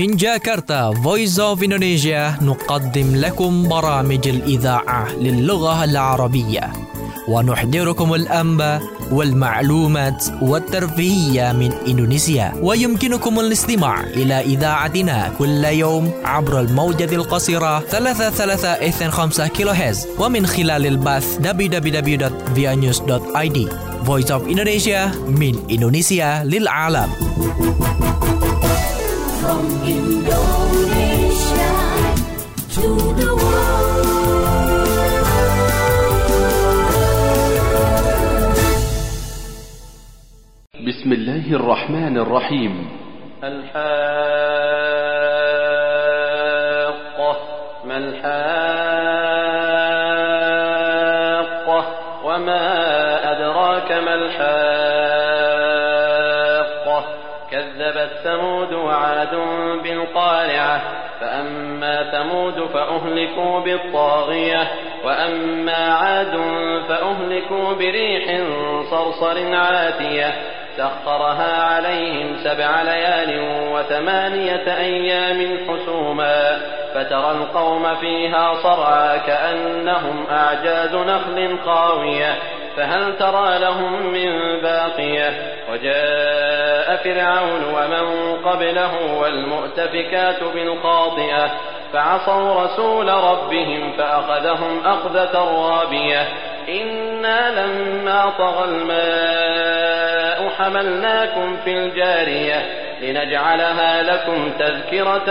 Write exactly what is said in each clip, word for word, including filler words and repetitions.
من جاكرتا Voice of Indonesia نقدم لكم برامج الإذاعة للغة العربية ونحضركم الأنباء والمعلومات والترفيهية من إندونيسيا. ويمكنكم الاستماع إلى إذاعتنا كل يوم عبر الموجة القصيرة ثلاثة ثلاثة اثنين خمسة كيلو هرتز ومن خلال البث دبليو دبليو دبليو دوت via news دوت i d. Voice of Indonesia من إندونيسيا للعالم. From Indonesia to the world. بسم الله الرحمن الرحيم. الحاقة ما الحاقة وما أدراك ما الحاقة كذبت ثمود وعاد بالقارعة فأما ثمود فأهلكوا بالطاغية وأما عاد فأهلكوا بريح صرصر عاتية سخرها عليهم سبع ليال وثمانية أيام حسوما فترى القوم فيها صرعى كأنهم أعجاز نخل خاوية فهل ترى لهم من باقية وجاء فرعون ومن قبله والمؤتفكات بالخاطئة فعصوا رسول ربهم فأخذهم أخذة رابية إنا لما طغى الماء حملناكم في الجارية لنجعلها لكم تذكرة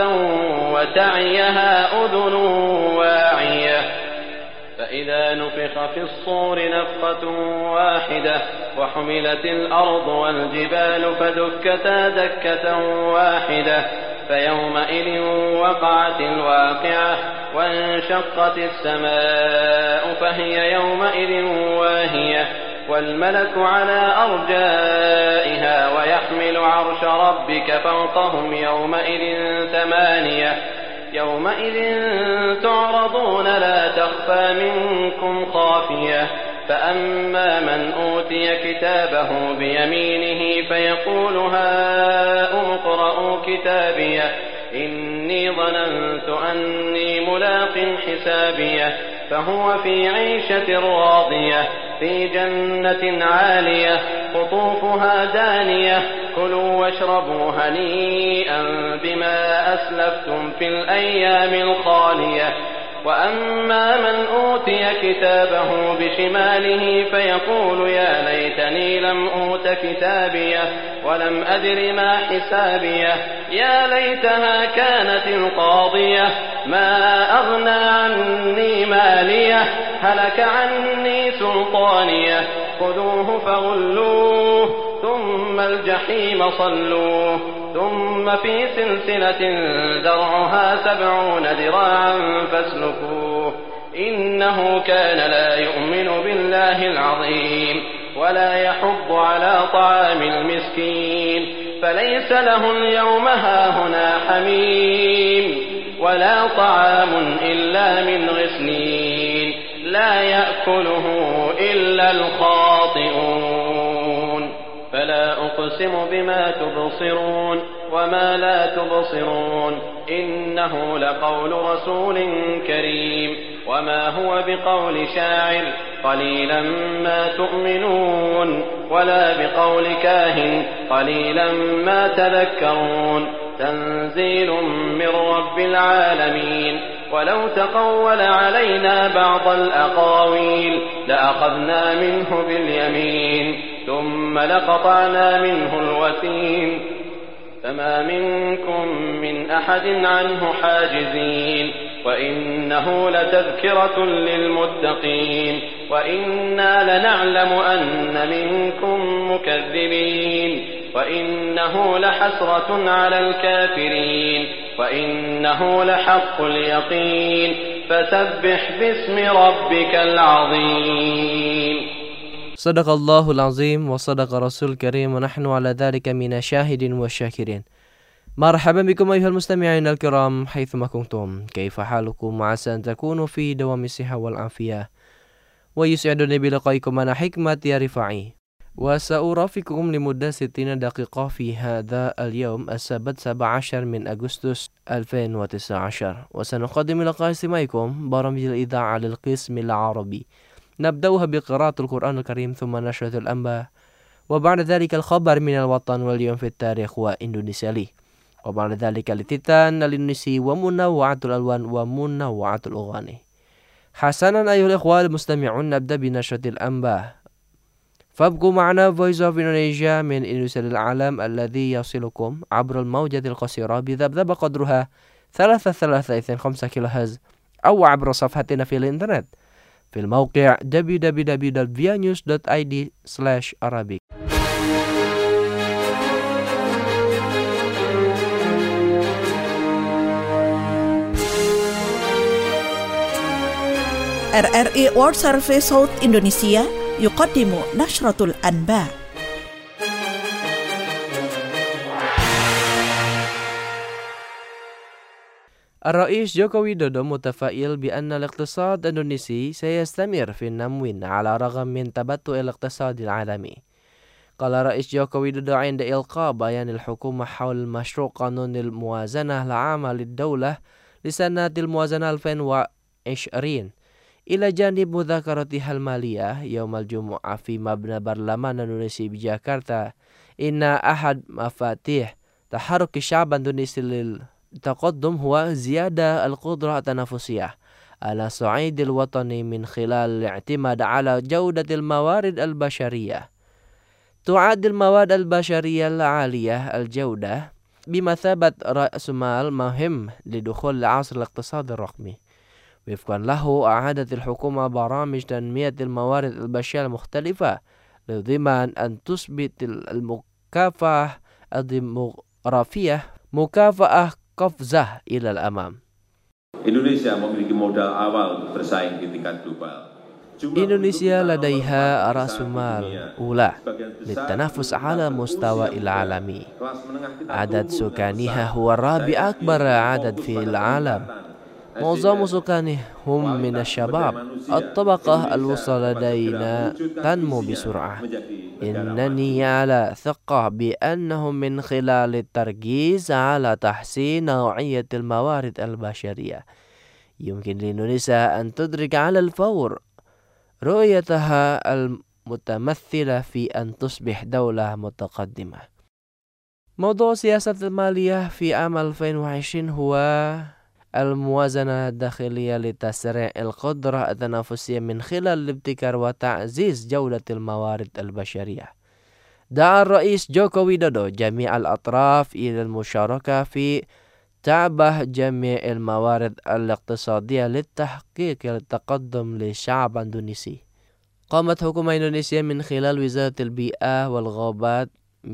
وتعيها أذن واعية فإذا نفخ في الصور نفخة واحدة وحملت الأرض والجبال فدكتا دكة واحدة فيومئذ وقعت الواقعة وانشقت السماء فهي يومئذ واهية والملك على أرجائها ويحمل عرش ربك فوقهم يومئذ ثمانية يومئذ تعرضون لا تخفى منكم خافية فأما من أوتي كتابه بيمينه فيقول هاؤم اقرءوا كتابيه إني ظننت أني ملاق حسابيه فهو في عيشة راضية في جنة عالية قطوفها دانية كلوا واشربوا هنيئا بما أسلفتم في الأيام الخالية وأما من أوتي كتابه بشماله فيقول يا ليتني لم أوت كتابيه ولم أدر ما حسابيه يا ليتها كانت القاضية ما أغنى عني ماليه هلك عني سلطانيه خذوه فغلوه ثم الجحيم صلوه ثم في سلسلة ذرعها سبعون ذراعا فاسلكوه إنه كان لا يؤمن بالله العظيم ولا يحض على طعام المسكين فليس له اليوم هاهنا حميم ولا طعام إلا من غسلين لا يأكله إلا الخاطئون فلا أقسم بما تبصرون وما لا تبصرون إنه لقول رسول كريم وما هو بقول شاعر قليلا ما تؤمنون ولا بقول كاهن قليلا ما تذكرون تنزيل من رب العالمين ولو تقول علينا بعض الأقاويل لأخذنا منه باليمين ثم لقطعنا منه الوتين فما منكم من أحد عنه حاجزين وإنه لتذكرة للمتقين وإنا لنعلم أن منكم مكذبين وإنه لحسرة على الكافرين وإنه لحق اليقين فسبح باسم ربك العظيم. صدق الله العظيم وصدق رسول الكريم ونحن على ذلك من شاهد وشاكرين. مرحبا بكم أيها المستمعين الكرام حيثما كنتم، كيف حالكم؟ عسى أن تكونوا في دوام الصحة والعافية، ويسعدني بلقائكم أنا حكمة يا رفاعي. وسأرافقكم لمدة ستين دقيقة في هذا اليوم السبت سبعة عشر من أغسطس ألفين وتسعة عشر، وسنقدم لقاء استماعكم برامج الإذاعة للقسم العربي. نبدأها بقراءة القرآن الكريم ثم نشرة الأنباء، وبعد ذلك الخبر من الوطن واليوم في التاريخ وإندونيسيا لي، وبعد ذلك التتان الإندونيسي ومنوعة الألوان ومنوعة الأغاني. حسنا أيها الإخوة المستمعون، نبدأ بنشرة الأنباء، فابقوا معنا Voice of Indonesia من إندونيسيا للعالم الذي يصلكم عبر الموجة القصيرة بذبذبة قدرها ثلاثة ثلاثة اثنين خمسة كيلو هرتز، أو عبر صفحتنا في الإنترنت في الموقع دبليو دبليو دبليو دوت via news دوت i d slash arabic. R R I World Service صوت إندونيسيا يقدم نشرة الأنباء. الرئيس جوكو ويدودو متفائل بأن الاقتصاد الإندونيسي سيستمر في النمو على الرغم من تبطؤ الاقتصاد العالمي. قال الرئيس جوكو ويدودو عند إلقاء بيان الحكومة حول مشروع قانون الموازنة العامة للدولة لسنة الموازنة ألفين وعشرين إلى جانب مذاكرتها المالية يوم الجمعة في مبنى برلمان إندونيسيا بجاكرتا، إن أحد مفاتيح تحرك الشعب الإندونيسي للتقدم هو زيادة القدرة التنافسية على الصعيد الوطني من خلال الاعتماد على جودة الموارد البشرية. تعد المواد البشرية العالية الجودة بمثابة رأس مال مهم لدخول العصر الاقتصادي الرقمي. وفقا له، أعادت الحكومة برامج تنمية الموارد البشرية المختلفة لضمان أن تثبت المكافأة الديموغرافية مكافأة قفزة إلى الأمام. Indonesia memiliki modal awal bersaing di tingkat global. إندونيسيا لديها رأس مال أولى للتنافس على مستوى العالمي. عدد سكانها هو الرابع أكبر عدد في العالم. معظم سكانه هم من الشباب. الطبقة الوسطى لدينا تنمو بسرعة. إنني على ثقة بأنه من خلال التركيز على تحسين نوعية الموارد البشرية يمكن لإندونيسيا أن تدرك على الفور رؤيتها المتمثلة في أن تصبح دولة متقدمة. موضوع سياسة المالية في عام ألفين وعشرين هو الموازنة الداخلية لتسريع القدرة التنافسية من خلال الابتكار وتعزيز جودة الموارد البشرية. دعا الرئيس جوكو ويدودو جميع الأطراف إلى المشاركة في تعبئة جميع الموارد الاقتصادية للتحقيق التقدم للشعب الإندونيسي. قامت حكومة إندونيسيا من خلال وزارة البيئة والغابات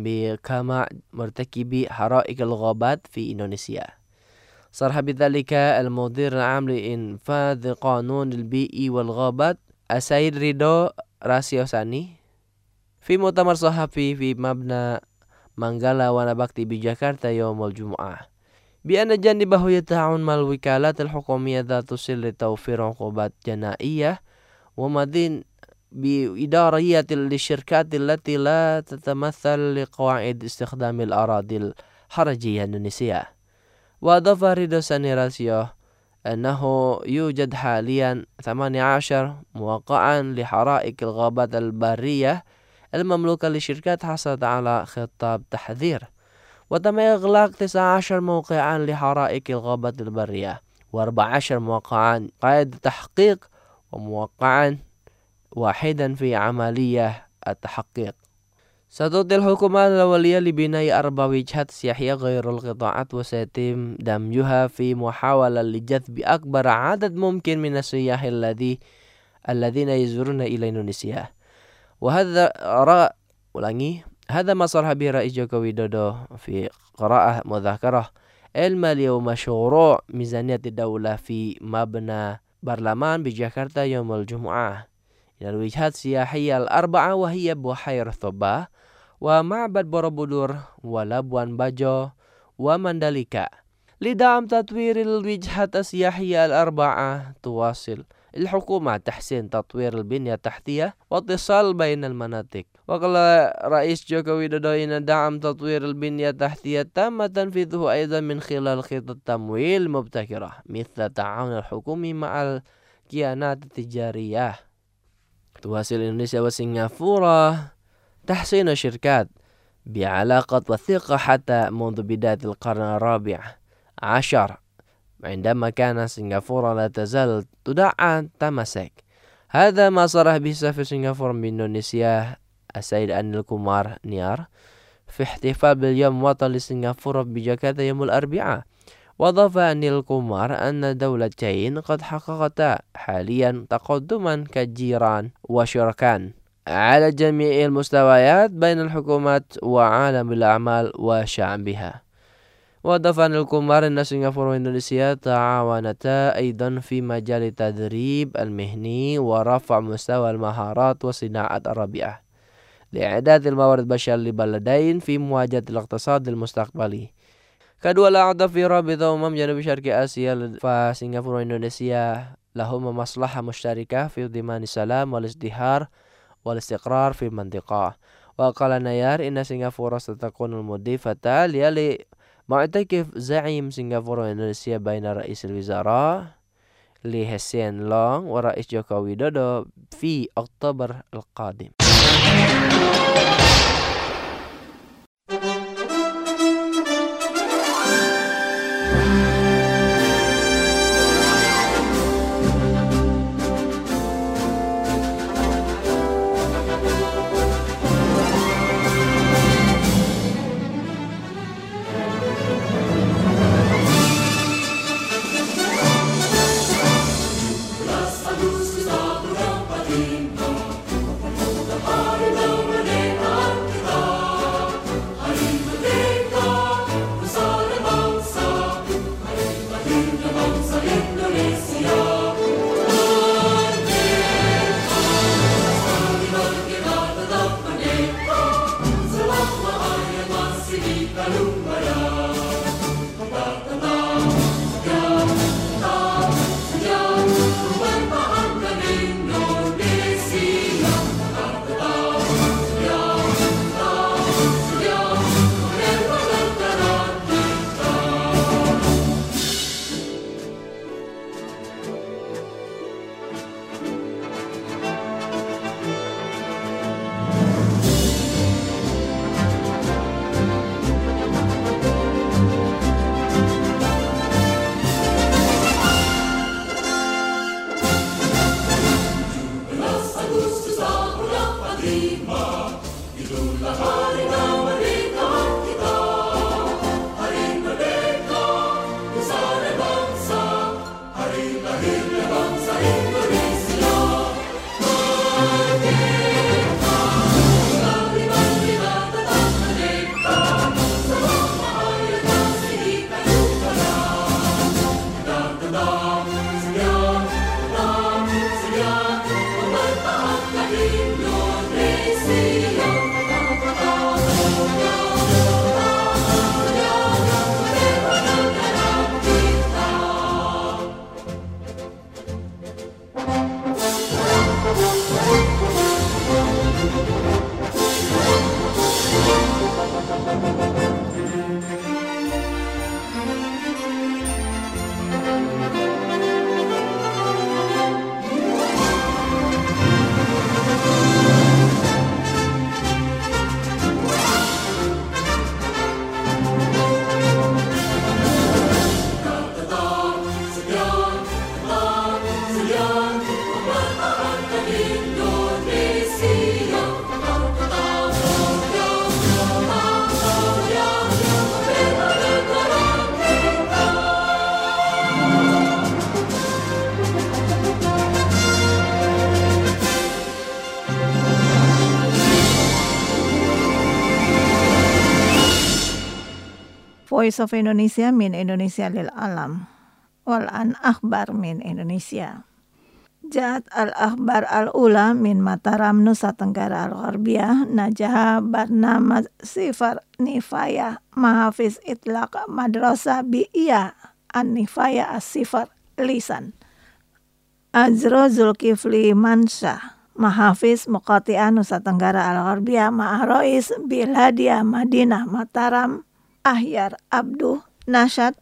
بكمع مرتكبي حرائق الغابات في إندونيسيا. صرح بذلك المدير العام لإنفاذ قانون البيئي والغابات السيد ريدو راسيوساني في مؤتمر صحفي في مبنى مانجالا ونبكتي بجاكرتا يوم الجمعة، بأن جانبه يتعاون مع الوكالات الحكومية ذات الصلة لتوفير عقوبات جنائية ومدين بإدارية للشركات التي لا تتمثل لقواعد استخدام الأراضي الحرجية الإندونيسية. وأضاف ريدو سانيراسيو أنه يوجد حاليا ثمانية عشر موقعا لحرائق الغابات البرية المملوكة لشركات حصلت على خطاب تحذير، وتم إغلاق تسعة عشر موقعا لحرائق الغابات البرية وأربعة عشر موقعا قيد تحقيق وموقعا واحدا في عملية التحقيق. ستعطي الحكومة الأولية لبناء أربع وجهات سياحية غير القطاعات، وسيتم دمجها في محاولة لجذب أكبر عدد ممكن من السياح الذي الذين يزورون إلى إندونيسيا. وهذا رأى ulangi هذا ما صرح به رئيس جوكو ويدودو في قراءة مذكرة المالية ومشروع ميزانية الدولة في مبنى برلمان بجاكرتا يوم الجمعة إلى الوجهات السياحية الأربعة، وهي بحيرة ثوبا ومعبد بوروبودور ولابوان باجو ومانداليكا. لدعم تطوير الوجهات السياحية الأربعة تواصل الحكومة تحسين تطوير البنية التحتية واتصال بين المناطق. وقال رئيس جوكو ويدودو إن دعم تطوير البنية التحتية تم تنفيذه أيضا من خلال خطط تمويل مبتكرة مثل التعاون الحكومي مع الكيانات التجارية. تواصل إندونيسيا وسنغافورة تحسين الشركات بعلاقة وثيقة حتى منذ بداية القرن الرابع عشر، عندما كان سنغافورة لا تزال تدعى تماسك. هذا ما صرح به سفير سنغافورة بإندونيسيا السيد أنيل كومار نيار في احتفال باليوم الوطني لسنغافورة بجاكرتا يوم الأربعاء. وأضاف أنيل كومار أن الدولتين قد حققتا حاليا تقدما كجيران وشركاء على جميع المستويات بين الحكومات وعالم الأعمال وشعبها. وأضاف أنيل كومار أن سنغافورة وإندونيسيا تعاونتا أيضا في مجال التدريب المهني ورفع مستوى المهارات والصناعات الرابعة لإعداد الموارد البشرية للبلدين في مواجهة الاقتصاد المستقبلي. Kedua أعضاء في رابطة أمم جنوب شرق آسيا فسنغافورة وإندونيسيا لهما مصلحة مشتركة في ضمان السلام والازدهار والاستقرار في المنطقة. وقال نيار إن سنغافورة ستكون المضيفة ليالي معتكف زعيم سنغافورة وإندونيسيا بين رئيس الوزراء لي هسين لونغ ورئيس جوكو ويدودو في أكتوبر القادم. Voice of Indonesia min Indonesia lil alam. Wal an akhbar min Indonesia. Ja'at al-akhbar al-ula min Mataram Nusa Tenggara al-Gharbiyah najaha barnama sifar nifaya mahafiz itlaq madrasah bi'iyah an-nifaya as-sifar lisan Azro Zulkifli Mansyah, Mahafiz Muqati'ah Nusa Tenggara Al-Gharbiyah Ma'arois Biladia Madinah Mataram Ahyar Abduh Nasyad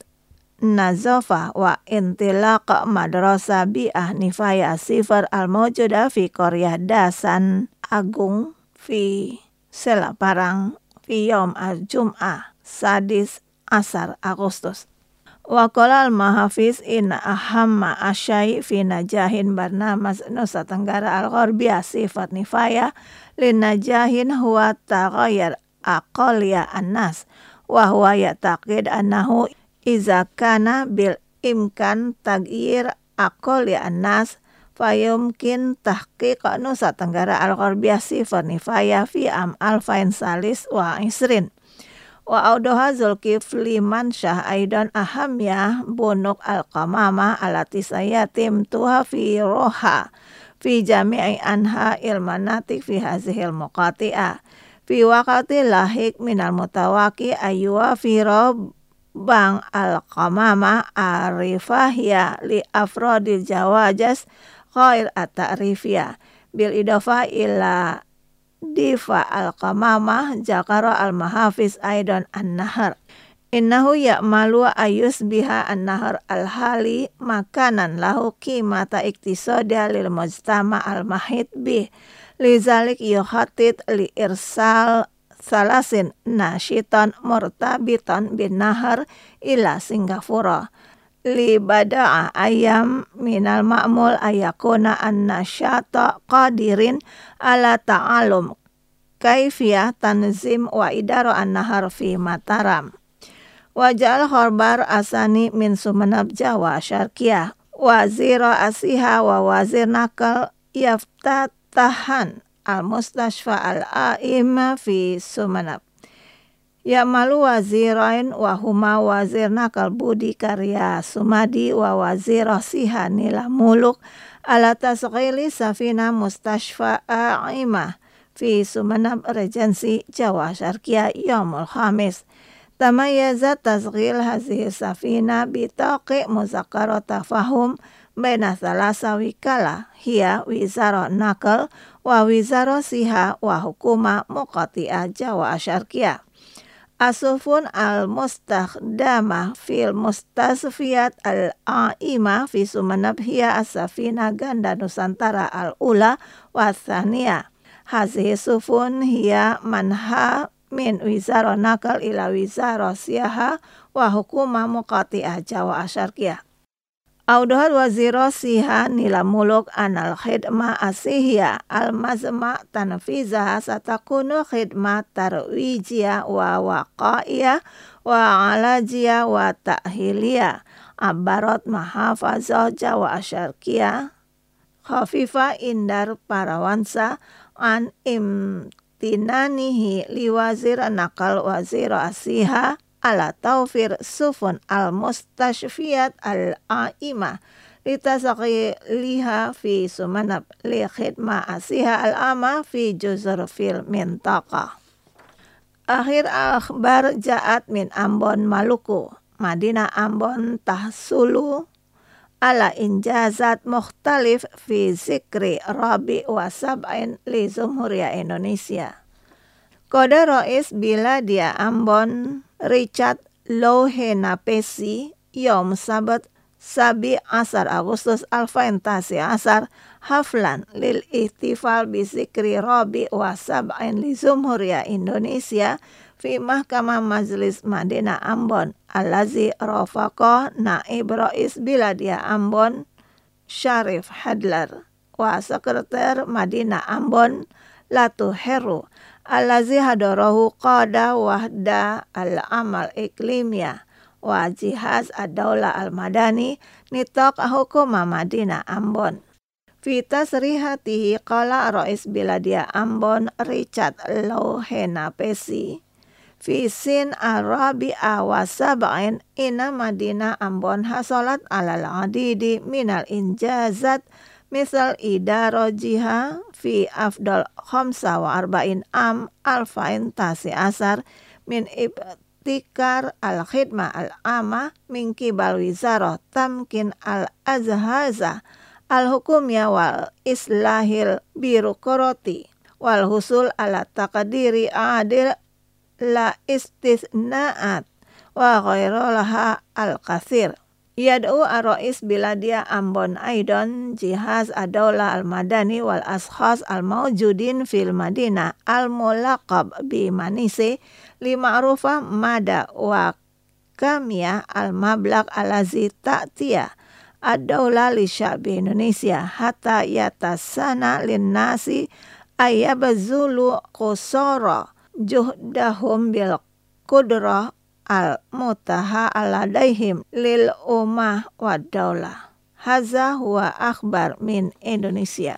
Nazofa wa intilaq madrasah bi'ah nifaya sifar al-mawjudah fi Korea Dasan Agung fi Selaparang fi yom al-jum'ah sadis asar Agustus. Wa qala al-mahafiz in ahamma asyai fi najahin barnamas Nusa Tenggara Al-Gharbiyah sifat nifaya lin najahin huwa taghayyar aqaliyah an-nas wa huwa ya'taqid annahu iza kana bil imkan taghyir aqaliyah an-nas fayumkin tahqiq Nusa Tenggara Al-Gharbiyah sifat nifaya fi am alfain salis wa isrin. Wa audoha Zulkifli Mansyah aidan ahamya bunuk al-qamamah alati sayatim tuha fi roha fi jami'i anha ilmanatik fi hazihil muqati'ah fi waqati lahik minal mutawaki ayuwa fi rob bang al-qamamah arifahya li afrodil jawajas khair at-ta'rifiyah bil idafa ila difa al-qamamah jakara al-mahafiz aidan an-nahar innahu ya'malu ayus biha an-nahar al-hali makanan lahu qimata iktisadia lil mujtama al-mahit bih lizalik yuhatid li irsal salasin nasyitan murtabitan bin nahar ila Singapura li bada'a ayam minal ma'mul ayakuna an-nasyata qadirin ala ta'alum kaifiyah tanzim wa idara an-nahar fi Mataram. Wajal khorbar asani min Sumeneb Jawa Syarqiyah wazira asiha wa wazir nakal yaftatahan al-mustashfa al-a'imah fi Sumeneb. Ya malu wazirain wa huma wazir nakal Budi Karya Sumadi wa wazir siha nila muluk ala tasghili safina mustashfa a'imah fi Sumeneb Regensi Jawa Syarqiyah yaumul khamis. Tamayaza tasghil hazihi safina bitaqi muzakkara tafahum baina thalasa wikala hiya wizara nakal wa wizara siha wa hukuma muqati'ah Jawa Syarqiyah. Asufun al-mustakhdamah fil mustasfiyat al-a'imah fi Sumeneb hiya as-safina ganda Nusantara al-ula wa thaniyah. Hazihi sufun hiya manha min wizara nakal ila wizara siyaha wa hukuma muqati'ah Jawa Syarqiyah. Audohal wazira siha nila muluk anal khidmah asihya al-mazma' tanfizaha satakunu khidmah tarwijiyah wa waqa'iyah wa alajiyah wa ta'hiliyah abarat mahafazah Jawa Syarqiyah khafifa indar parawansa an imtinanihi liwazir nakal wazir asiha ala taufir sufun al-mustashfiyat al-a'imah litasaqiliha fi Sumeneb li khidmah asiha al-amah fi juzur fil mintaqah. Akhir akhbar ja'at min Ambon Maluku Madinah Ambon tahsulu ala injazat mukhtalif fi zikri rabi wa sab'in li Jumhuriyah Indonesia. Kode Rois Biladia Ambon Richard Lohenapesi Yom Sabat Sabi Asar Agustus Alfain Tasi Asar Haflan lil ihtifal bizikri Rabi wa Sab'in li Jumhuriyah Indonesia fi Mahkamah Majlis Madinah Ambon Alazi Rafaqah Naib Rois Biladia Ambon Syarif Hadlar wa Sekretar Madinah Ambon Latu Heru Alazi hadarahu qada wahda al-amal iklimiyah wa jihaz ad-daulah al-madani nitaq hukuma Madinah Ambon. Fi tasrihatihi qala Rais Biladia Ambon Richard Lohenapesi fi sin arabi'a wa sab'in inna Madinah Ambon hasalat alal adidi minal injazat misal idaro jiha fi afdal khamsa wa arba'in am alfain tasi asar min ibtikar al-khidmah al-amah min kibal wizarah tamkin al-azhaza al-hukumya wal islahil birokrati wal husul ala taqdiri adil la istisnaat wa ghairalaha al-kathir. Yad'u ar-rais biladia ambon aidan jihaz ad-daulah al-madani wal ashkhas al-mawjudin fil madinah al-mulaqab bi manise li ma'rufa mada wa kamiyah al-mablaq alazi ta'tiyah ad-daulah li sya'bi Indonesia hatta yatasana linnasi ayyabazulu qusara juhdahum bil qudrah al-mutaha aladaihim lil ummah wa daulah. Haza huwa akhbar min Indonesia.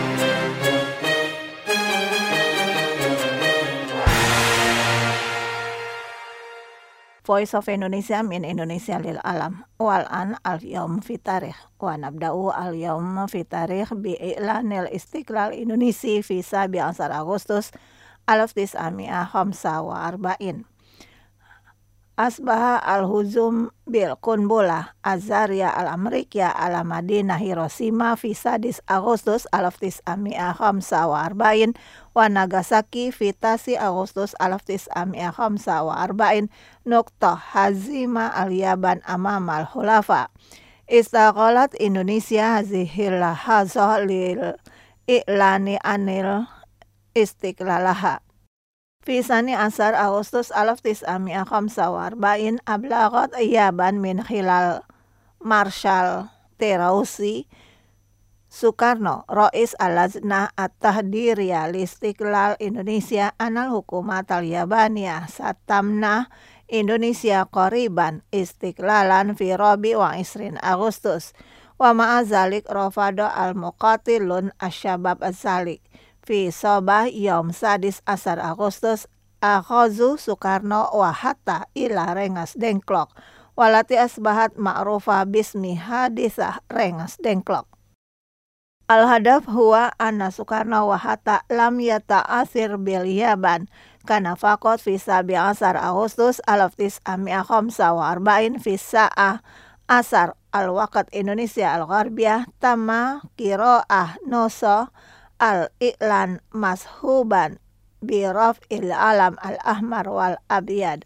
Voice of Indonesia min Indonesia lil alam. Wal an al yaum fi tarikh wa nabda'u al yaum fi tarikh bi i'lanil istiqlal Indonesia fi sabi asar Agustus alaf tis'ami'ah khamsa wa arba'in. Asbaha al-huzum bil kunbulah Azaria al-Amerikya ala Madinah Hiroshima fi sadis Agustus alaf tis'ami'ah khamsa wa arba'in wa Nagasaki fi tasi Agustus alaf tis'ami'ah khamsa wa arba'in nuqtah hazima al-Yaban amam al-Khulafa. Istaqalat Indonesia hazihil lahazah lil i'lani anil istiqlalaha. Fi sani asar Agustus alaf tis'ami'ah khamsa wa arba'in ablagat Yaban min khilal Marshal Terausi Sukarno Rais al-Lajnah at-Tahdiriya li-Istiqlal Indonesia anal hukumat al-Yabaniyah satamna Indonesia qoriban istiqlalan fi rabi wa isrin Agustus wa ma'azalik rafada al-muqatilun asyabab az-zalik. Fi sobah yom sadis asar Agustus akhazu Sukarno wa hatta ila Rengas Dengklok walati asbahat ma'rufa bismi hadisah Rengas Dengklok. Al-hadaf huwa anna Sukarno wa hatta lam yata'asir bil Yaban kana faqat fi sabi asar Agustus alaf tis'ami'ah khamsa wa arba'in fi sa'ah asar al-waqt Indonesia al-Gharbiyah tama qira'ah noso al-i'lan mashuban bi raf'il alam al-ahmar wal abyad.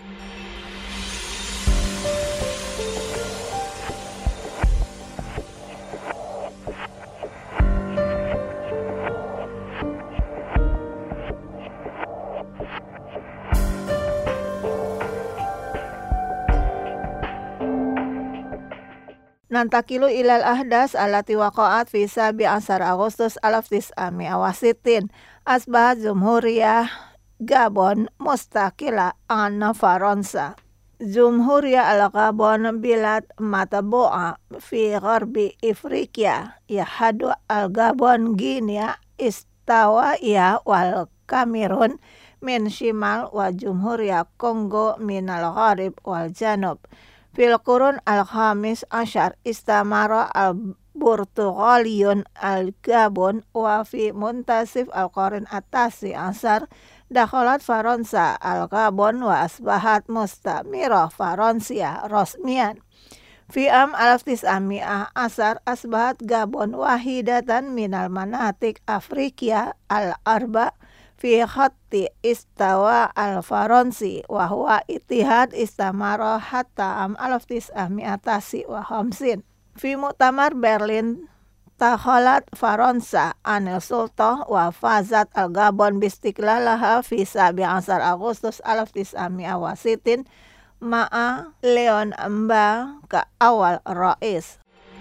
Nantakilu ilal ahdas alati waqa'at fi sabi asar Agustus alaf tis'ami'ah wa sittin asbahat Jumhuriyah Gabon mustaqila anna Faransa. Jumhuriyah al-Gabon bilad matabu'a fi gharbi Afrika yahadu al-Gabon Guinea istawaiya wal Kamerun min shimal wa Jumhuriyah Kongo min al-gharib wal janub. Fil qurun al-khamis asyar istamara al-Burtugaliyun al-Gabon wa fi muntasif al-qarin atasi asar dakhalat Faransa al-Gabon wa asbahat mustamira Faransia rosmian. Fi am alaf tis'ami'ah asar asbahat Gabon wahidatan minal manatik Afrika al-arba fi khatti istawa al-Faransi wa huwa ittihad istamara hatta am alaf tis'ami'atasi wa khamsin. Fi mu'tamar Berlin takhalat Faransa anil sultah wa fazat al-Gabon bistiqlalaha fi sabi asar Agustus alaf tis'ami'ah wa sittin ma'a Leon Mba ka awal rais.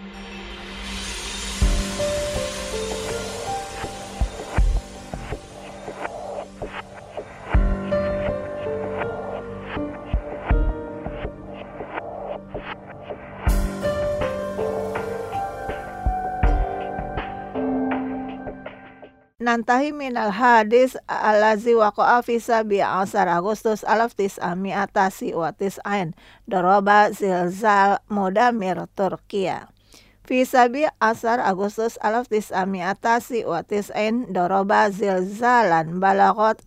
Nantahi minal hadis alazi waqa'a fi sabi asar Agustus alaf tis'ami'atasi wa tis'ain doroba zilzal mudamir Turkiya. Fi sabi asar Agustus alaf tis'ami'atasi wa tis'ain doroba zilzalan balagot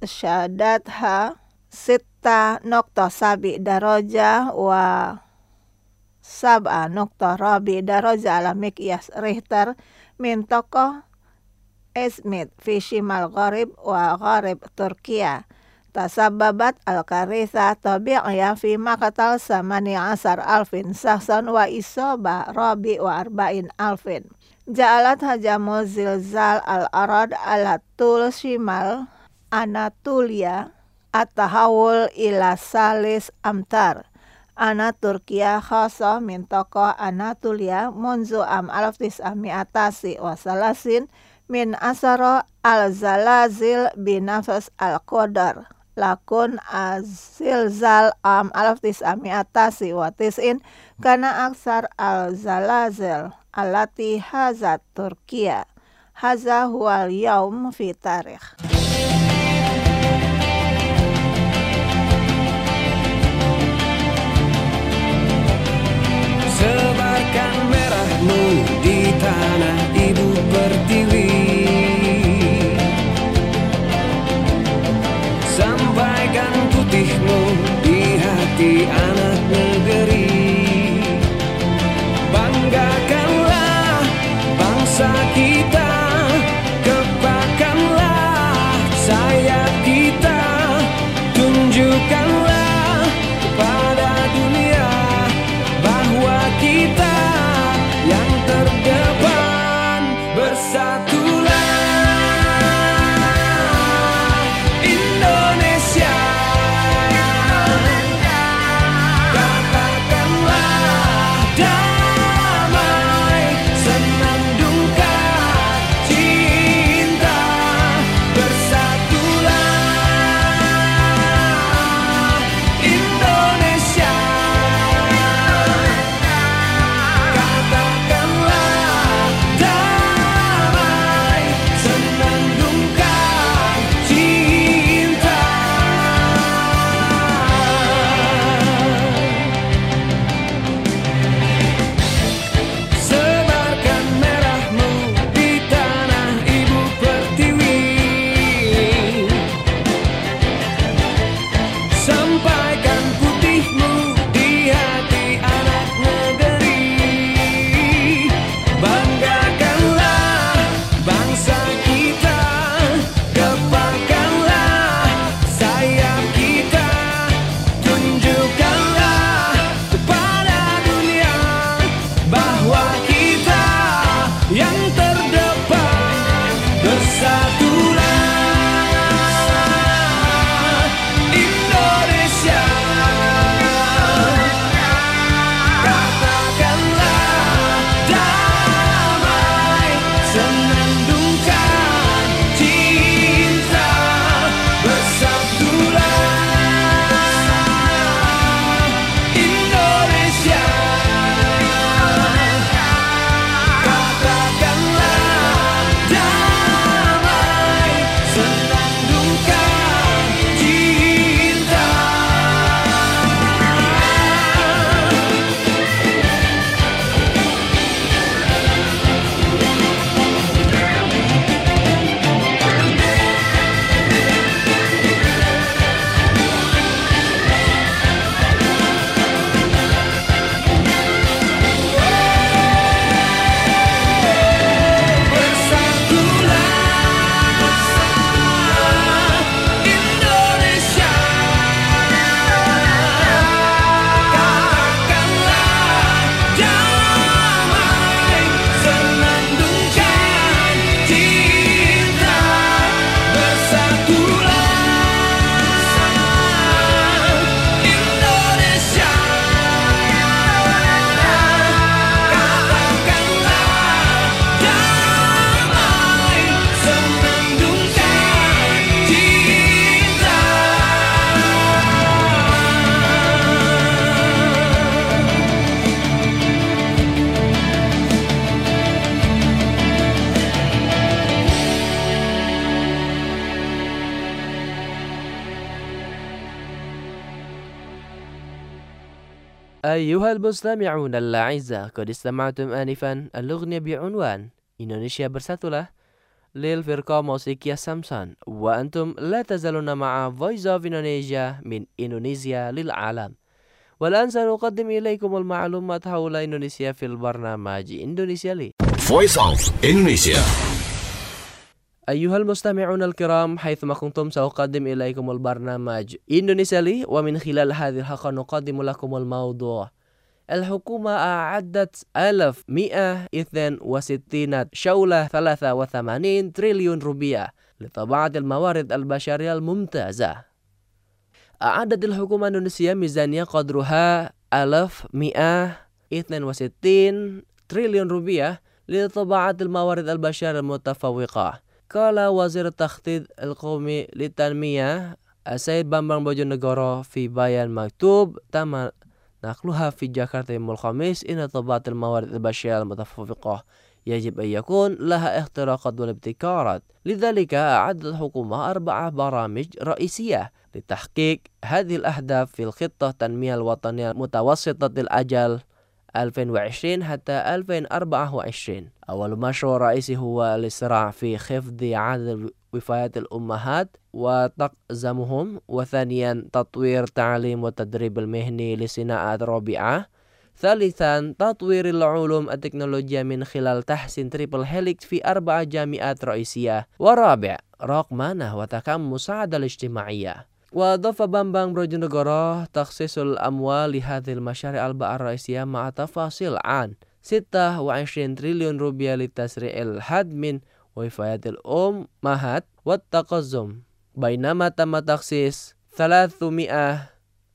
syadatha sitta nokta sabi daraja wa sab'a nukta rabi daraja ala miqyas Richter min tokoh Izmit fi shimal gharib wa gharib Turkiya. Tasababat al-karitha tabi'iyah fi maqtal samani asar alfin sahsan wa isoba rabi wa arba'in alfin. Ja'alat hajamu zilzal al-arad ala tul shimal Anatolia at-tahawul ila salis amtar. Ana Turkiya khasah min tokoh Anatolia munzu am alaf tis'ami'atasi wa salasin min asara al-zalazil binafas al-qadar. Lakun azilzal am alaf tis'ami'atasi wa tis'in kana aksar al-zalazil alati hazat Turkiya. Haza huwal yaum fi tarikh. Sebarkan merahmu di tanah ibu pertiwi, sampaikan putihmu di hati anak negeri. Banggakanlah bangsa kita, kepakanlah sayap kita, tunjukkanlah kepada dunia bahwa kita yang terdepan. Bersatulah Indonesia, katakanlah damai, senandungkan cinta. Bersatulah Indonesia, katakanlah damai, senandungkan cinta. Sebarkan merahmu di tanah ibu pertiwi, sampaikan putihmu di hati anak negeri. Banggakanlah bangsa kita, kepakanlah sayap kita, tunjukkanlah kepada dunia bahwa kita yang terdepan. Bersatulah Indonesia, katakanlah damai, senandungkan cinta. Bersatulah Indonesia, katakanlah damai, senandungkan cinta. Bersatulah Indonesia, katakanlah damai, senandungkan cinta. Bersatulah Indonesia, katakanlah damai, senandungkan cinta. أيها المستمعون الأعزاء، قد استمعتم آنفا الأغنية بعنوان إندونيسيا Bersatulah للفرقة موسيقية سامسون، وأنتم لا تزالون مع Voice of Indonesia من إندونيسيا للعالم. والآن سنقدم إليكم المعلومات حول إندونيسيا في البرنامج إندونيسيا لي. Voice of Indonesia. أيها المستمعون الكرام، حيثما كنتم سأقدم إليكم البرنامج إندونيسيا لي، ومن خلال هذه الحلقة نقدم لكم الموضوع. الحكومة أعدت ألف مئة اثنين وستين شولة ثلاثة وثمانين تريليون روبيا لطباعة الموارد البشرية الممتازة. أعدت الحكومة الإندونيسية ميزانية قدرها ألف مئة اثنين وستين تريليون روبيا لطباعة الموارد البشرية المتفوقة. قال وزير التخطيط القومي للتنمية السيد بامبang Bojonegoro في بيان مكتوب تم نقلها في جاكرتا يوم الخميس إن طباعة الموارد البشرية المتفوقة يجب أن يكون لها اختراقات والابتكارات. لذلك أعدت الحكومة أربع برامج رئيسية لتحقيق هذه الأهداف في الخطة التنمية الوطنية متوسطة الأجل ألفين وعشرين حتى ألفين وأربعة وعشرين. أول مشروع رئيسي هو الإسراع في خفض عدد وفيات الأمهات وتقزمهم، وثانيا تطوير تعليم والتدريب المهني لصناعة رابعة، ثالثا تطوير العلوم التكنولوجيا من خلال تحسين تريبل هيليكس في أربع جامعات رئيسية، ورابع رقمنة وتكامل المساعدة الاجتماعية. وأضاف بامبang Bojonegoro تخصيص الأموال لهذه المشاريع الأربعة الرئيسية مع تفاصيل عن ستة وعشرين تريليون روبيا لتسريع الحد من وفيات الأمهات والتقزم، بينما تم تخصيص ثلاثمئة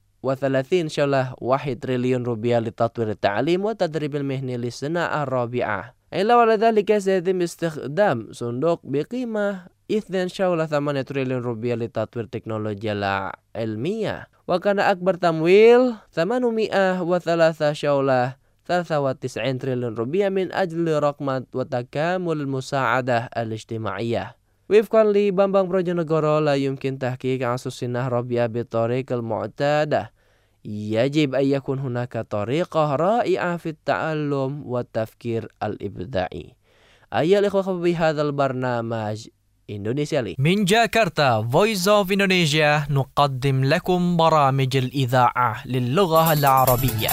وثلاثين شولة واحد تريليون روبيا لتطوير التعليم والتدريب المهني للصناعة الرابعة. إلا ولذلك سيتم استخدام صندوق بقيمة اثنين شولة ثمانية تريليون روبيا لتطوير التكنولوجيا العلمية، وكان أكبر تمويل ثمانمئة وثلاثة شولة ثلاثة وتسعين تريليون روبيا من أجل رقمنة وتكامل المساعدة الاجتماعية. وفقا لبامبang Bojonegoro لا يمكن تحقيق عصر الصناعة الرابعة بالطريقة المعتادة، يجب أن يكون هناك طريقة رائعة في التعلم والتفكير الإبداعي. أيها الإخوة بهذا البرنامج إندونيسيا لي. من جاكرتا Voice of Indonesia نقدم لكم برامج الإذاعة للغة العربية.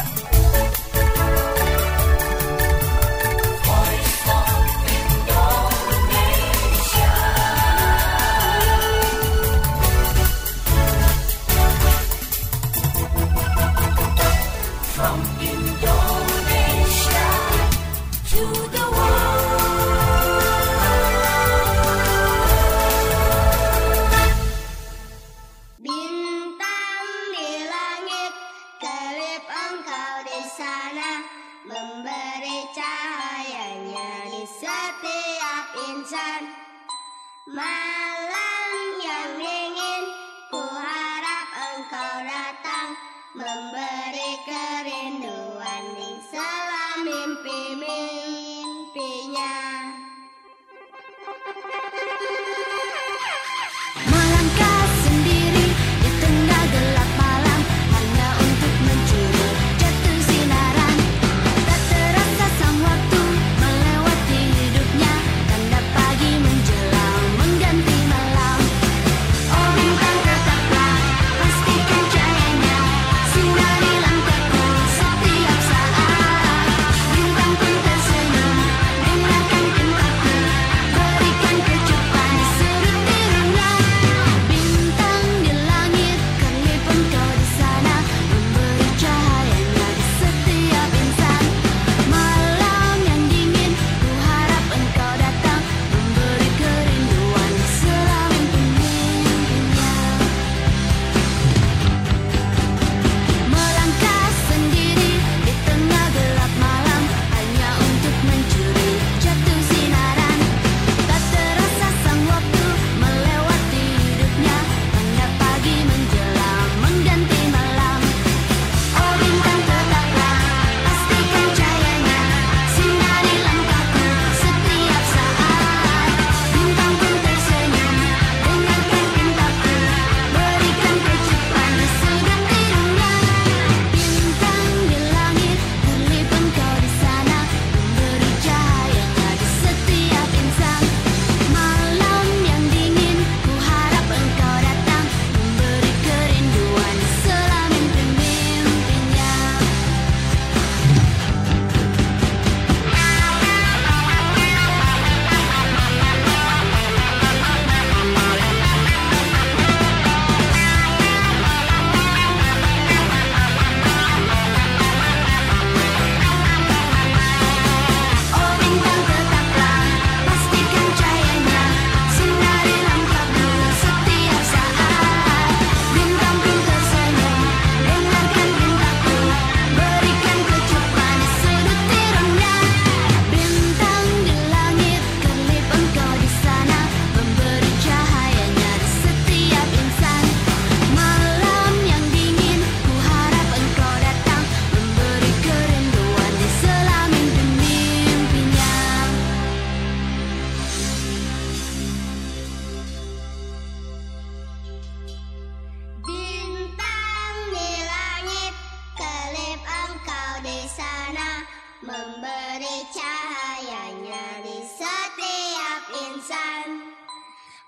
Bintang di langit, kelip engkau di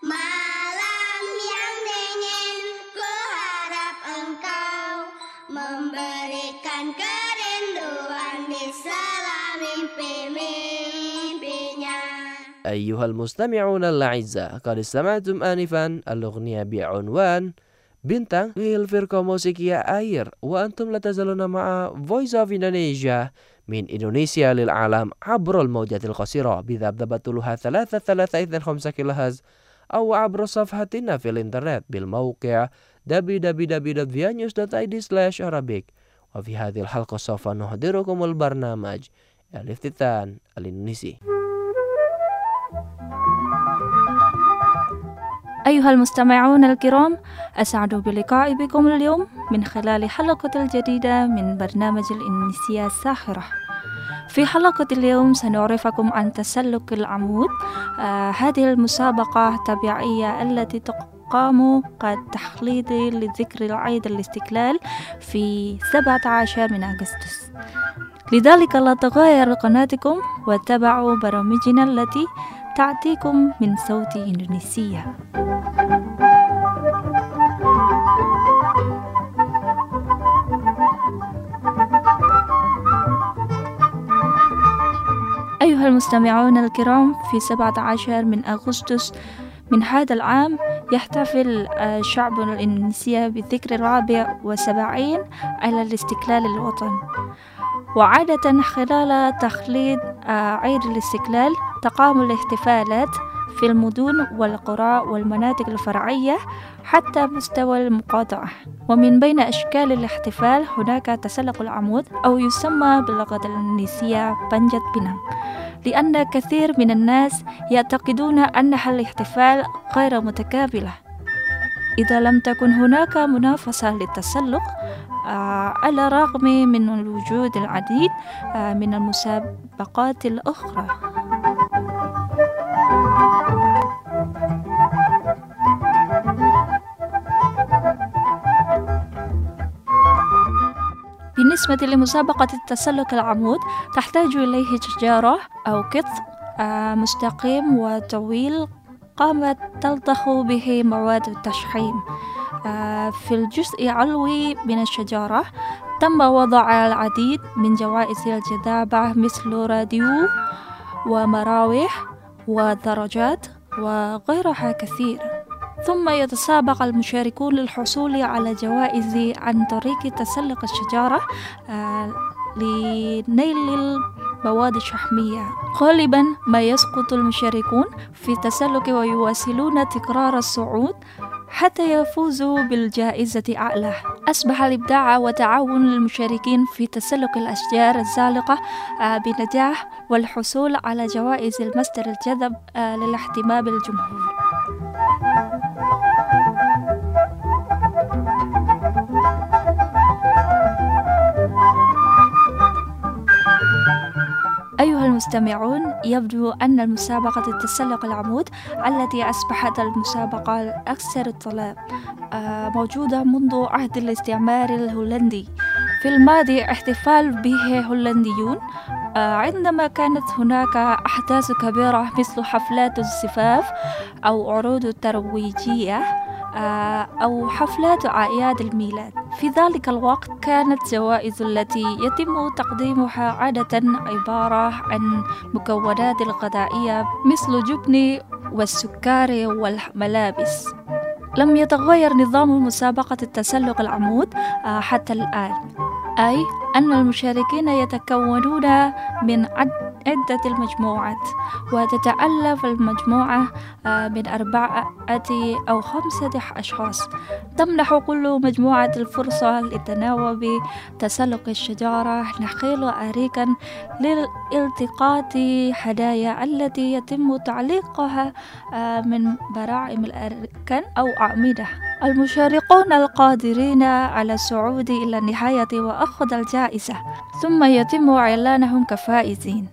Malam yang dingin, ku harap engkau memberikan kerinduan di sela mimpi-mimpinya. أيها المستمعون الأعزاء، قد استمعتم آنفا الأغنية بعنوان بنتang للفرقة موسيقية آير، وأنتم لا تزالون مع Voice of Indonesia من إندونيسيا للعالم عبر الموجات القصيرة بذبذبة طولها ثلاثة ثلاثة اثنين خمسة كيلو هرتز، أو عبر صفحتنا في الإنترنت بالموقع دبليو دبليو دبليو دوت فيا نيوز دوت آي دي سلاش أرابيك. وفي هذه الحلقة سوف نحضركم البرنامج الافتتان الإندونيسي. أيها المستمعون الكرام، أسعد بلقاء بكم اليوم من خلال حلقة الجديدة من برنامج الإندونيسية الساخرة. في حلقة اليوم سنعرفكم عن تسلق العمود. آه هذه المسابقة التبعية التي تقام كتخليد لذكر عيد الاستقلال في سبعة عشر من أغسطس. لذلك لا تغير قناتكم واتبعوا برامجنا التي تأتيكم من صوت إندونيسيا. أيها المستمعون الكرام، في سبعة عشر من أغسطس من هذا العام يحتفل الشعب الإندونيسي بالذكرى الرابع والسبعين على الاستقلال الوطن. وعادة خلال تخليد عيد الاستقلال تقام الاحتفالات في المدن والقرى والمناطق الفرعية حتى مستوى المقاطعة. ومن بين أشكال الاحتفال هناك تسلق العمود، أو يسمى باللغة الإندونيسية بانجات بينang، لأن كثير من الناس يعتقدون أنها الاحتفال غير متكاملة إذا لم تكن هناك منافسة للتسلق، آه على الرغم من الوجود العديد آه من المسابقات الأخرى. بالنسبة لمسابقة التسلق العمود تحتاج إليه شجرة أو قط آه مستقيم وطويل قامت تلتخ به مواد التشحيم. آه في الجزء العلوي من الشجرة تم وضع العديد من جوائز الجذابة مثل راديو ومراوح ودرجات وغيرها كثير. ثم يتسابق المشاركون للحصول على جوائز عن طريق تسلق الشجرة آه لنيل المواد الشحمية. غالبا ما يسقط المشاركون في التسلق ويواصلون تكرار الصعود حتى يفوزوا بالجائزة أعلى. أصبح الإبداع وتعاون المشاركين في تسلق الأشجار الزالقة بنجاح والحصول على جوائز المصدر الجذب للاهتمام الجمهور. أيها المستمعون، يبدو أن المسابقة التسلق العمود التي أصبحت المسابقة الأكثر الطلب موجودة منذ عهد الاستعمار الهولندي. في الماضي احتفال به هولنديون عندما كانت هناك أحداث كبيرة مثل حفلات الزفاف أو عروض ترويجية أو حفلات أعياد الميلاد. في ذلك الوقت كانت الجوائز التي يتم تقديمها عادة عبارة عن مكونات غذائية مثل الجبن والسكر والملابس. لم يتغير نظام مسابقة التسلق العمود حتى الآن، أي أن المشاركين يتكونون من عدة المجموعات، وتتألف المجموعة من أربعة أو خمسة أشخاص. تمنح كل مجموعة الفرصة للتناوب بتسلق الشجرة نخيل أريكا لالتقاط هدايا التي يتم تعليقها من براعم الأركان أو أعمدة. المشاركون القادرين على الصعود إلى النهاية وأخذ الجائزة ثم يتم إعلانهم كفائزين.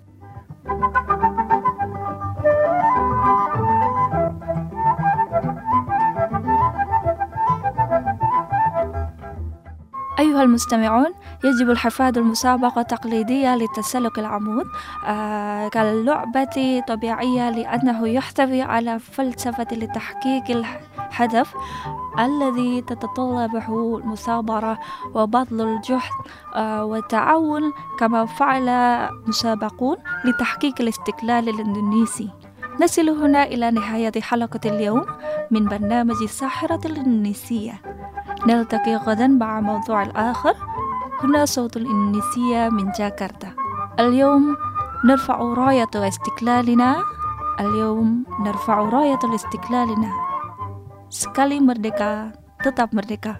أيها المستمعون، يجب الحفاظ المسابقة تقليدية لتسلق العمود آه كاللعبة طبيعية، لأنه يحتوي على فلسفة لتحقيق الهدف الذي تتطلبه المثابرة وبذل الجهد آه والتعاون، كما فعل مسابقون لتحقيق الاستقلال الإندونيسي. نصل هنا إلى نهاية حلقة اليوم من برنامج الساحرة الإندونيسية. نلتقي غدا مع موضوع آخر. هنا صوت الإندونيسية من جاكرتا. اليوم نرفع راية استقلالنا. اليوم نرفع راية استقلالنا. Sekali merdeka, tetap merdeka.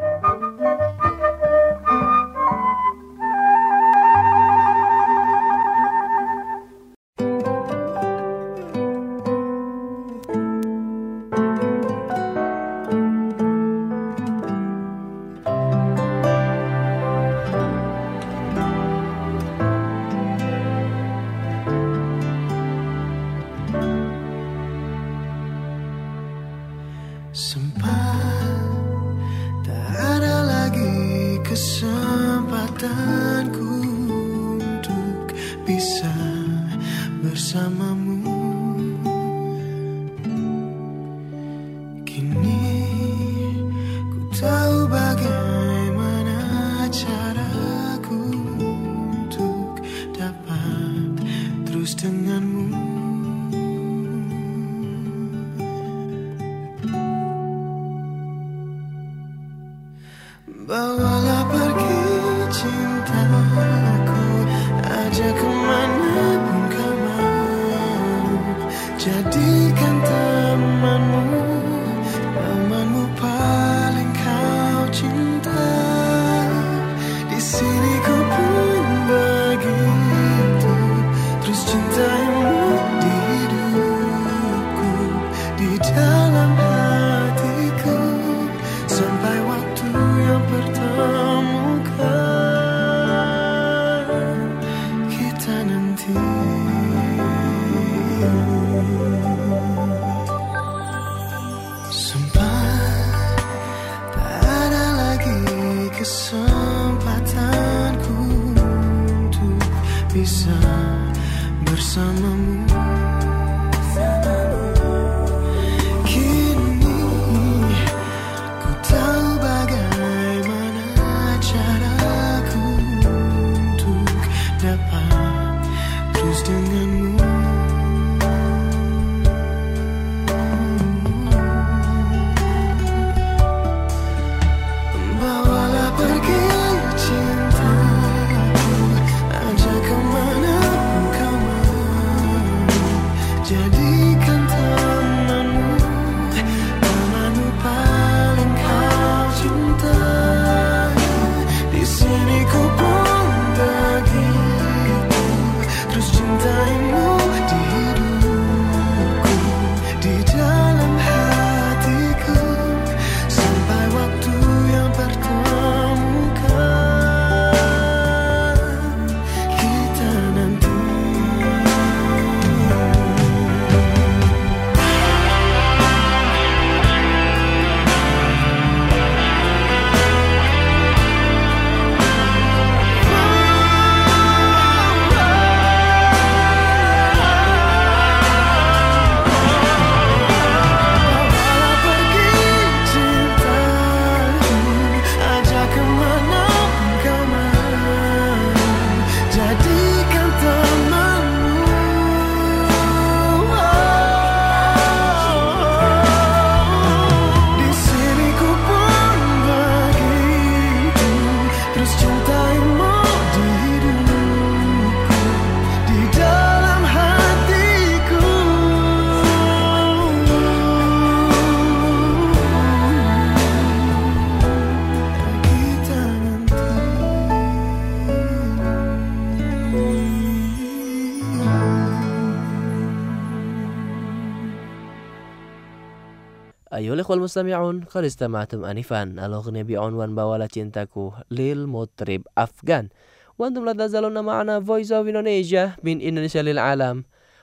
Bawalah pergi cintaku, ajak kemanapun kau mau. Jadikan temanmu, temanmu paling kau cinta. Di sini ku pun begitu, terus cintaimu di hidupku, di dalam hatiku, sampai waktu yang pertemukan kita nanti. Sampai tak ada lagi kesempatanku untuk bisa bersamamu. أيها الإخوة المستمعون، قد استمعتم آنفا الأغنية بعنوان بوالا cintaku للمطرب أفغان، وأنتم لا تزالون معنا Voice of Indonesia من إندونيسيا للعالم،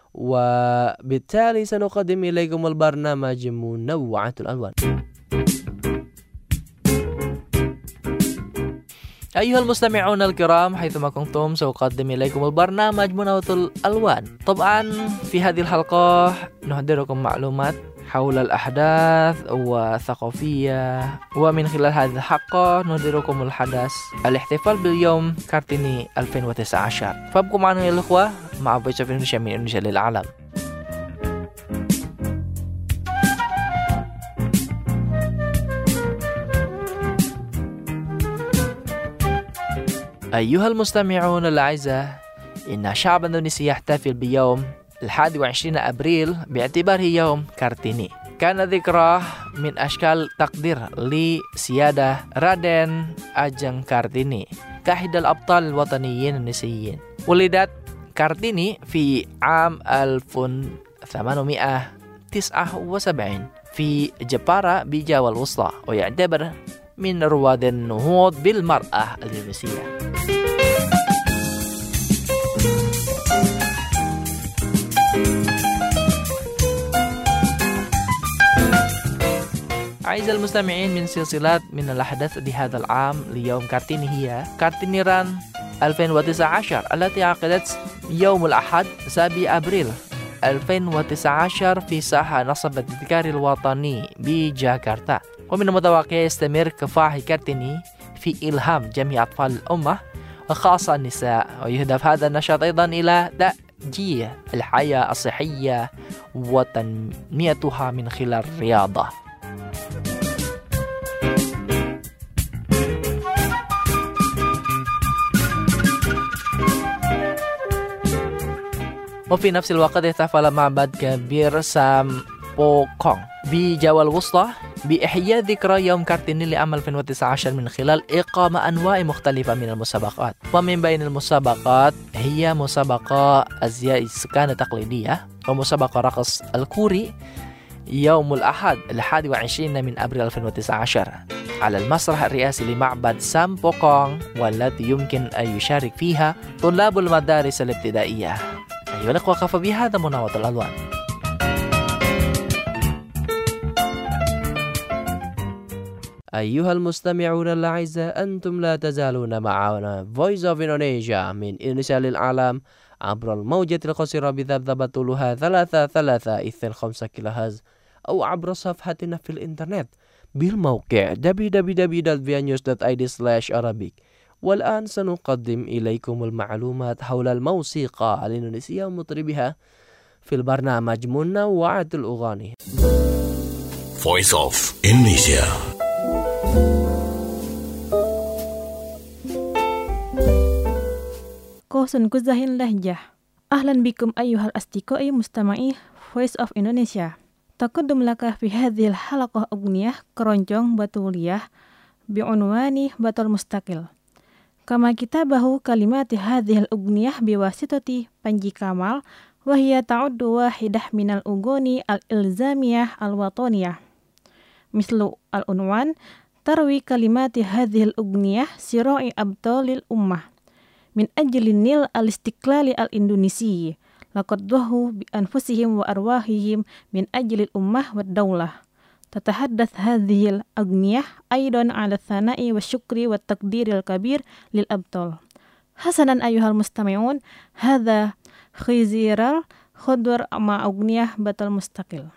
وبالتالي سنقدم إليكم البرنامج منوعة الألوان. أيها المستمعون الكرام حيثما كنتم سأقدم إليكم البرنامج مناوة الألوان. طبعا في هذه الحلقة نحضركم معلومات حول الأحداث وثقافية، ومن خلال هذه الحلقة نحضركم الحدث الاحتفال باليوم كارتيني ألفين وتسعة عشر. فابقوا معنا يا الأخوة مع Voice of Indonesia من إندونيسيا للعالم. أيها المستمعون الأعزاء، إن شعب إندونيسيا يحتفل بيوم الحادي والعشرين أبريل باعتباره يوم كارتيني. كان ذكراه من أشكال تقدير لسيادة رادن أجeng كارتيني كأحد الأبطال الوطنيين الإندونيسيين. ولدت كارتيني في عام ألف وثمانمائة وتسعة وسبعين في جبارة بجاوة الوسطى، ويعتبر من رواد النهوض بالمرأة الإندونيسية. أعزائي المستمعين، من سلسلة من الأحداث لهذا العام ليوم كارتيني هي كارتينيران ألفين وتسعة عشر التي عقدت يوم الأحد سابع أبريل ألفين وتسعة عشر في ساحة نصب التذكار الوطني بجاكرتا. ومن المتوقع يستمر كفاح كارتيني في إلهام جميع أطفال الأمة وخاصة النساء، ويهدف هذا النشاط أيضا إلى تأجيل الحياة الصحية وتنميتها من خلال الرياضة. وفي نفس الوقت احتفل معبد كبير سامبوكونغ بجاوة الوسطى بإحياء ذكرى يوم كارتيني لعام ألفين وتسعة عشر من خلال إقامة أنواع مختلفة من المسابقات. ومن بين المسابقات هي مسابقة أزياء السكان التقليدية، ومسابقة رقص الكوري يوم الأحد الحادي والعشرين من أبريل ألفين وتسعة عشر على المسرح الرئاسي لمعبد سامبوكونغ، والتي يمكن أن يشارك فيها طلاب المدارس الابتدائية. أيها الأخوة، كفى بهذا مناوة الألوان. أيها المستمعون الأعزاء، أنتم لا تزالون معنا Voice of Indonesia من إندونيسيا للعالم عبر الموجة القصيرة بذبذبة طولها ثلاثة ثلاثة اثنين خمسة كيلو هرتز، أو عبر صفحتنا في الإنترنت بالموقع دبليو دبليو دبليو دوت فيا نيوز دوت آي دي سلاش أرابيك. والآن سنقدم إليكم المعلومات حول الموسيقى الإندونيسية ومطربها في البرنامج منوعة الأغاني. Voice of Indonesia. Kosun kuzahin lahjah. Ahlan bikum ayyuhal asdiqai mustama'i Voice of Indonesia. Taqaddum laka fi hadhil halaqah ugniyah keroncong batuliyah bi'unwani batul mustaqil. Kama kitabahu kalimati hadhil ugniyah biwasitati Panji Kamal wa hiya ta'uddu wahidah minal ugoni al-ilzamiyah al-watoniyah. Mislu al-unwan tarwi kalimati hadhil ugniyah sirai abtalil ummah min ajlin nil al-istiqlali al-indonesi laqad dhahu bi anfusihim wa arwahihim min ajlil ummah wad daulah. Tatahaddath hadhil agniyah aidan ala thana'i wa syukri wa taqdiril kabir lil abtal. Hasanan ayyuhal mustami'un, hadha khiziral khudwar ma agniyah batal mustaqil.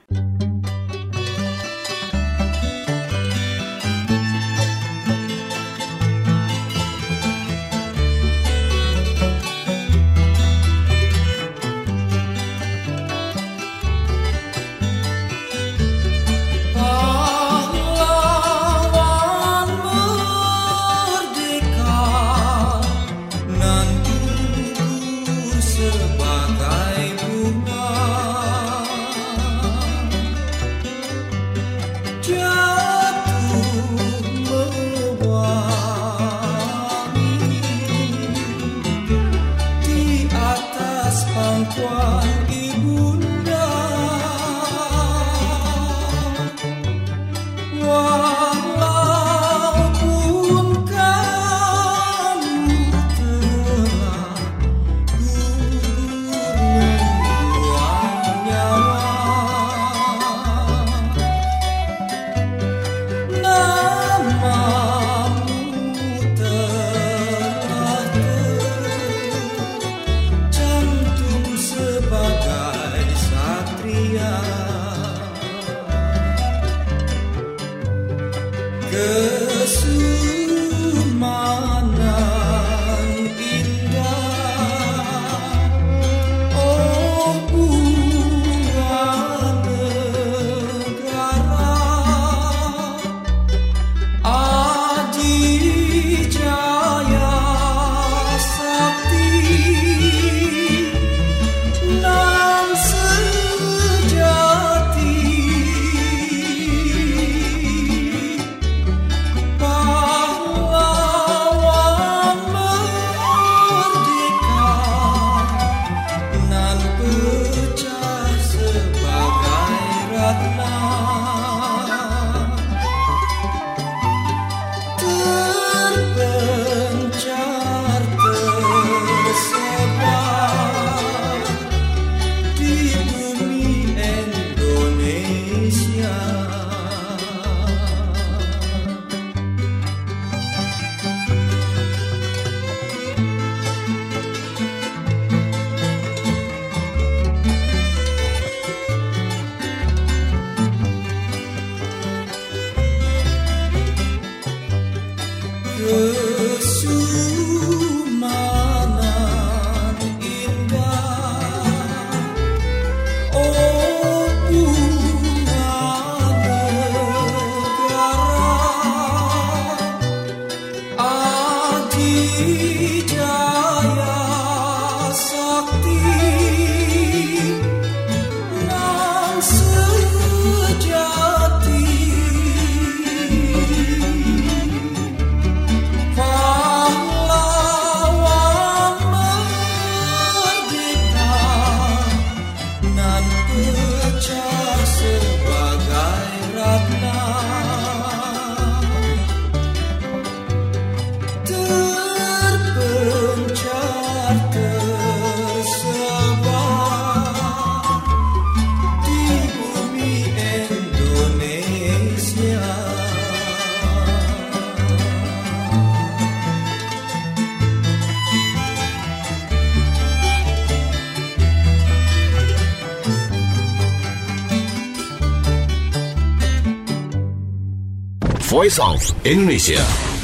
Voice of Indonesia.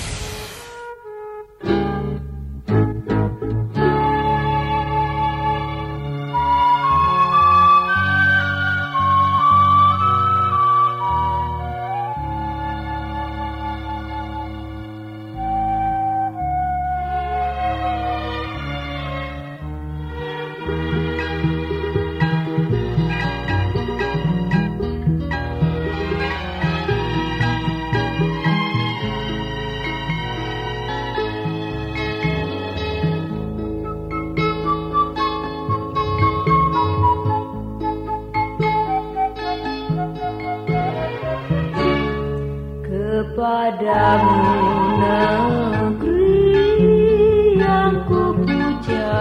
Kepadamu negeri yang kupuja,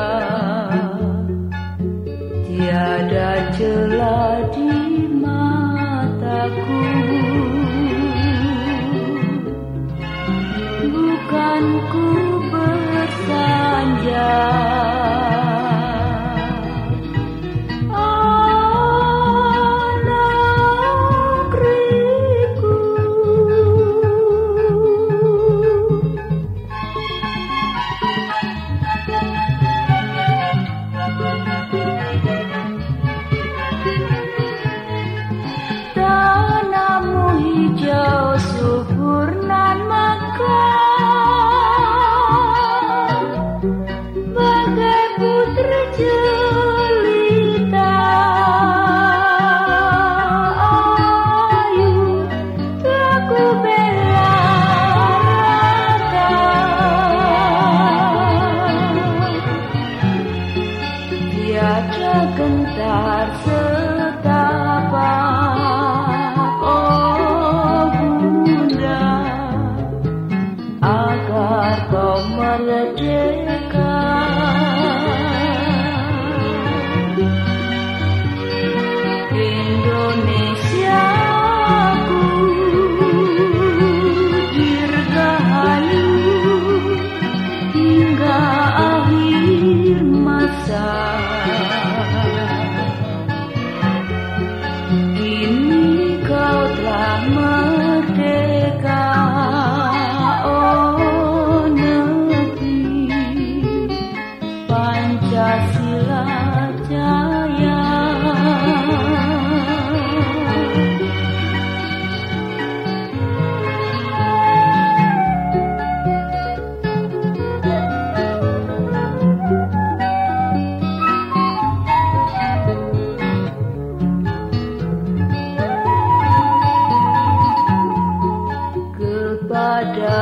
tiada celah di mataku. Bukan ku bersanja,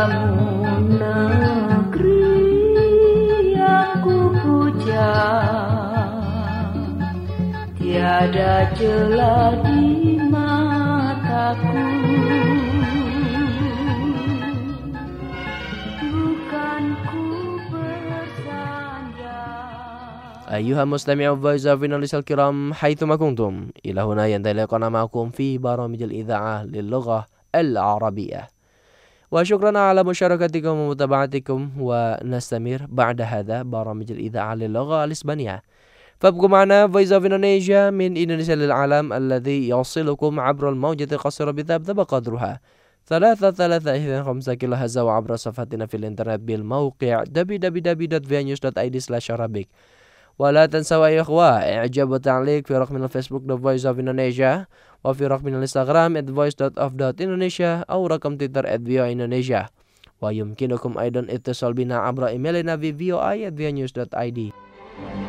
Kamu negeri yang ku puja, tiada celah di mataku. Bukan ku bersandar. أيها المستمعون Voice of Indonesia الكرام حيثما كنتم، إلى هنا ينتهي لقاءنا معكم في برامج الإذاعة للغة العربية، وشكرا على مشاركتكم ومتابعتكم، ونستمر بعد هذا برامج الإذاعة للغة الإسبانية. فابقوا معنا Voice of Indonesia من إندونيسيا للعالم الذي يوصلكم عبر الموجة القصيرة بثابت قدرها ثلاثة ثلاثة إحدى خمسة كيلو هرتز، وعبر صفحتنا في الإنترنت بالموقع دبليو دبليو دبليو دوت في نيوز دوت آي دي سلاش عربيك. ولا تنسوا يا إخوة إعجاب وتعليق في رقم الفيسبوك The Voice of Indonesia، وفي رقم الانستغرام at voice dot of dot indonesia، أو رقم تويتر at v o i indonesia. ويمكنكم أيضا اتصال بنا عبر إيميلنا في v o i at v o news dot i d.